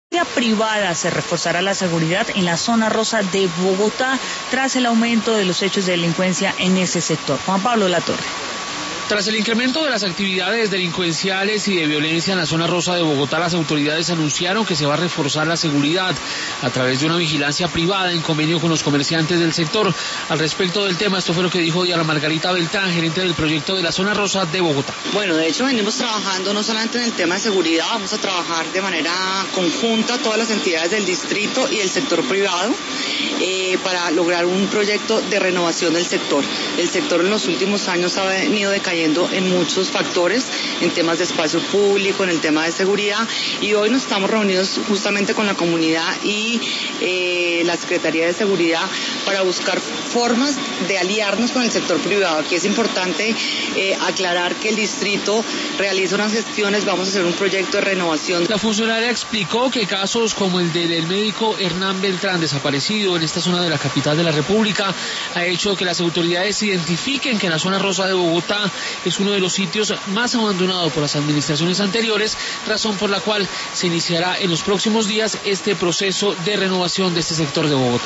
Privada se reforzará la seguridad en la zona rosa de Bogotá tras el aumento de los hechos de delincuencia en ese sector. Juan Pablo Latorre. Tras el incremento de las actividades delincuenciales y de violencia en la zona rosa de Bogotá, las autoridades anunciaron que se va a reforzar la seguridad a través de una vigilancia privada en convenio con los comerciantes del sector. Al respecto del tema, esto fue lo que dijo Diana Margarita Beltrán, gerente del proyecto de la zona rosa de Bogotá. Bueno, de hecho venimos trabajando no solamente en el tema de seguridad, vamos a trabajar de manera conjunta todas las entidades del distrito y el sector privado para lograr un proyecto de renovación del sector. El sector en los últimos años ha venido decayendo en muchos factores, en temas de espacio público, en el tema de seguridad, y hoy nos estamos reunidos justamente con la comunidad y la Secretaría de Seguridad para buscar formas de aliarnos con el sector privado. Aquí es importante aclarar que el distrito realiza unas gestiones, vamos a hacer un proyecto de renovación. La funcionaria explicó que casos como el del médico Hernán Beltrán, desaparecido en esta zona de la capital de la República, ha hecho que las autoridades identifiquen que la zona rosa de Bogotá es uno de los sitios más abandonados por las administraciones anteriores, razón por la cual se iniciará en los próximos días este proceso de renovación de este sector de Bogotá.